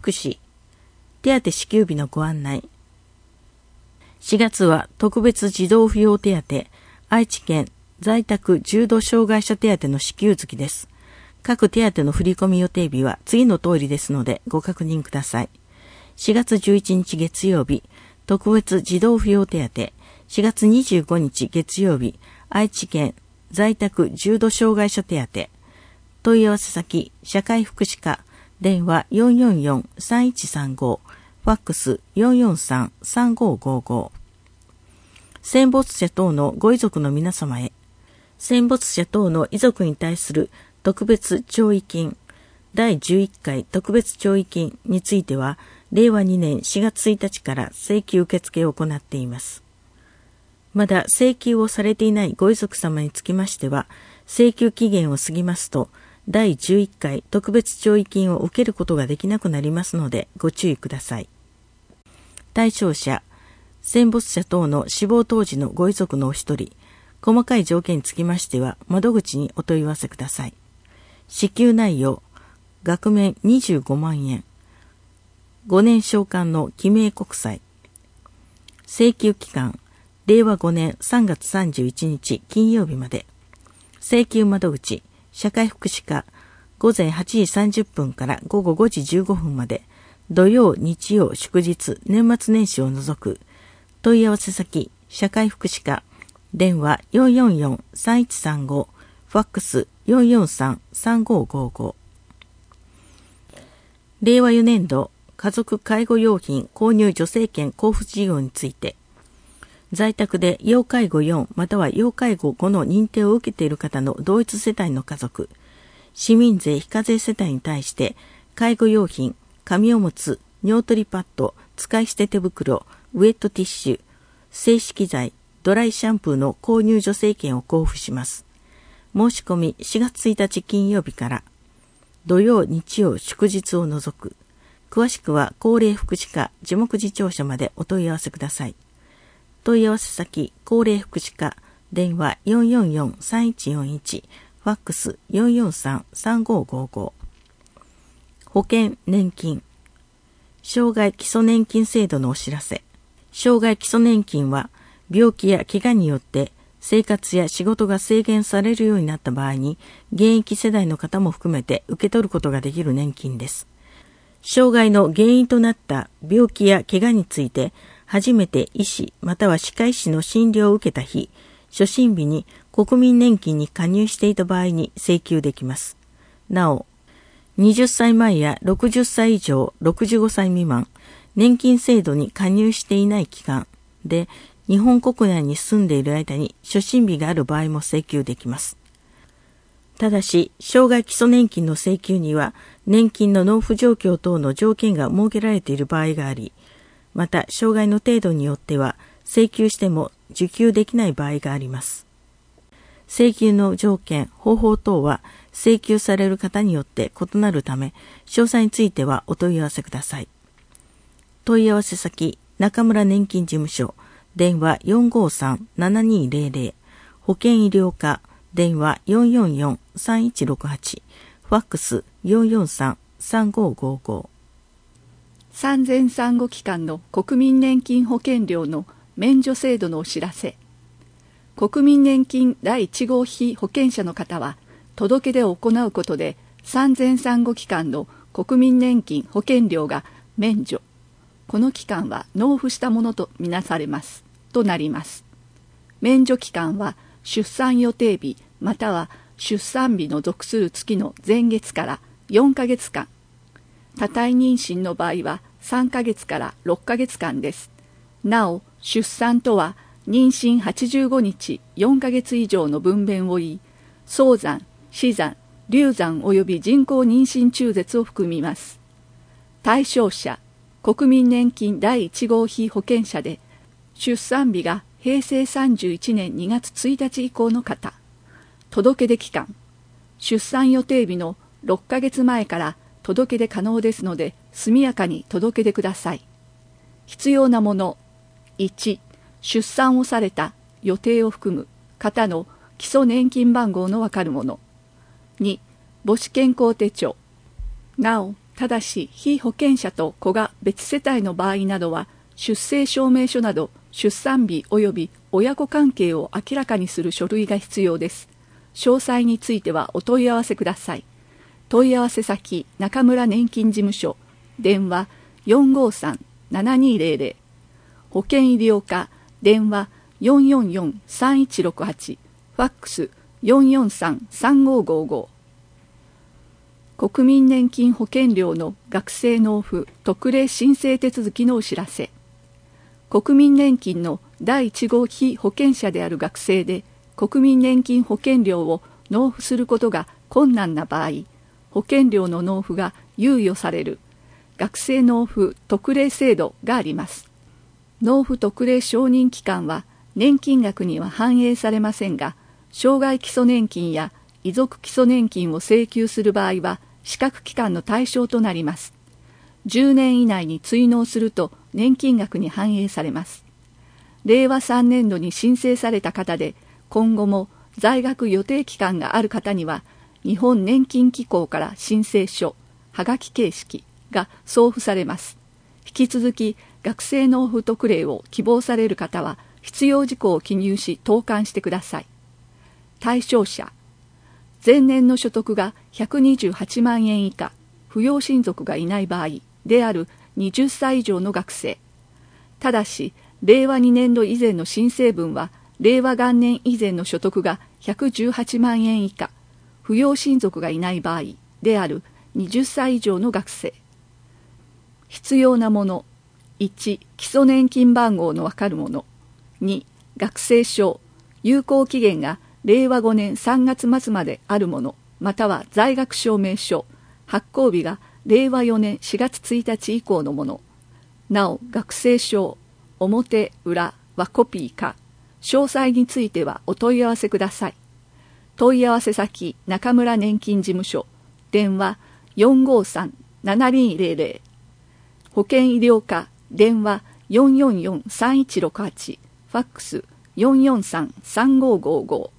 福祉、手当支給日のご案内。4月は特別児童扶養手当、愛知県在宅重度障害者手当の支給月です。各手当の振込予定日は次の通りですのでご確認ください。4月11日月曜日、特別児童扶養手当、4月25日月曜日、愛知県在宅重度障害者手当。問い合わせ先、社会福祉課、電話 444-3135、ファックス 443-3555。戦没者等のご遺族の皆様へ、戦没者等の遺族に対する特別弔意金、第11回特別弔意金については、令和2年4月1日から請求受付を行っています。まだ請求をされていないご遺族様につきましては、請求期限を過ぎますと、第11回特別弔意金を受けることができなくなりますので、ご注意ください。対象者、戦没者等の死亡当時のご遺族のお一人、細かい条件につきましては、窓口にお問い合わせください。支給内容、額面25万円。5年償還の記名国債。請求期間、令和5年3月31日金曜日まで。請求窓口、社会福祉課、午前8時30分から午後5時15分まで。土曜、日曜、祝日、年末年始を除く。問い合わせ先、社会福祉課、電話 444-3135、ファックス 443-3555。令和4年度、家族介護用品購入助成券交付事業について、在宅で要介護4または要介護5の認定を受けている方の同一世帯の家族、市民税非課税世帯に対して、介護用品、紙おむつ、尿取りパッド、使い捨て手袋、ウェットティッシュ、静止剤、ドライシャンプーの購入助成券を交付します。申し込み4月1日金曜日から、土曜、日曜、祝日を除く。詳しくは高齢福祉課樹木事庁舎までお問い合わせください。問い合わせ先、高齢福祉課、電話 444-3141、ファックス 443-3555。保険、年金。障害基礎年金制度のお知らせ。障害基礎年金は、病気や怪我によって生活や仕事が制限されるようになった場合に、現役世代の方も含めて受け取ることができる年金です。障害の原因となった病気や怪我について、初めて医師または歯科医師の診療を受けた日、初診日に国民年金に加入していた場合に請求できます。なお、20歳前や60歳以上、65歳未満、年金制度に加入していない期間で、日本国内に住んでいる間に初診日がある場合も請求できます。ただし、障害基礎年金の請求には、年金の納付状況等の条件が設けられている場合があり、また、障害の程度によっては、請求しても受給できない場合があります。請求の条件、方法等は、請求される方によって異なるため、詳細についてはお問い合わせください。問い合わせ先、中村年金事務所、電話 453-7200、保険医療課、電話 444-3168、ファックス 443-3555。 産前産後期間の国民年金保険料の免除制度のお知らせ。国民年金第1号被保険者の方は、届け出を行うことで、産前産後期間の国民年金保険料が免除。この期間は納付したものとみなされます。となります。免除期間は、出産予定日または出産日の属する月の前月から4ヶ月間。多胎妊娠の場合は3ヶ月から6ヶ月間です。なお、出産とは妊娠85日4ヶ月以上の分娩を言い、早産、死産、流産及び人工妊娠中絶を含みます。対象者、国民年金第1号被保険者で、出産日が平成31年2月1日以降の方。届け出期間、出産予定日の6ヶ月前から届け出可能ですので、速やかに届け出ください。必要なもの。1、出産をされた予定を含む方の基礎年金番号のわかるもの。2、母子健康手帳。なお、 ただし被保険者と子が別世帯の場合などは、出生証明書など出産日及び親子関係を明らかにする書類が必要です。詳細についてはお問い合わせください。問い合わせ先、中村年金事務所、電話 453-7200、保険医療課、電話 444-3168、ファックス 443-3555。国民年金保険料の学生納付特例申請手続きのお知らせ。国民年金の第1号被保険者である学生で、国民年金保険料を納付することが困難な場合、保険料の納付が猶予される学生納付特例制度があります。納付特例承認期間は年金額には反映されませんが、障害基礎年金や遺族基礎年金を請求する場合は資格期間の対象となります。10年以内に追納すると年金額に反映されます。令和3年度に申請された方で、今後も在学予定期間がある方には、日本年金機構から申請書、はがき形式が送付されます。引き続き、学生納付特例を希望される方は、必要事項を記入し投函してください。対象者、前年の所得が128万円以下、扶養親族がいない場合である20歳以上の学生。ただし、令和2年度以前の申請分は、令和元年以前の所得が118万円以下、扶養親族がいない場合である20歳以上の学生。必要なもの。1、基礎年金番号のわかるもの。2、学生証。有効期限が令和5年3月末まであるもの、または在学証明書。発行日が令和4年4月1日以降のもの。なお、学生証、表、裏はコピーか。詳細についてはお問い合わせください。問い合わせ先、中村年金事務所、電話 453-7200、保険医療課、電話 444-3168、ファックス 443-3555。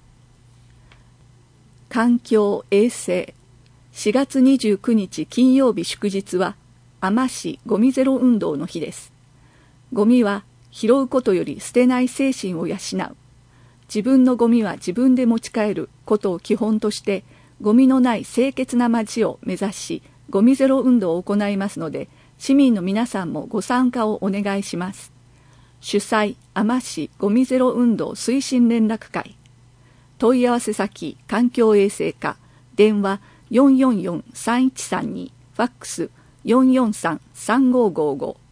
環境衛生。4月29日金曜日祝日は、海士市ゴミゼロ運動の日です。ゴミは拾うことより捨てない精神を養う。自分のゴミは自分で持ち帰ることを基本として、ゴミのない清潔な街を目指し、ゴミゼロ運動を行いますので、市民の皆さんもご参加をお願いします。主催、海士市ゴミゼロ運動推進連絡会。問い合わせ先、環境衛生課、電話 444-3132、ファックス 443-3555。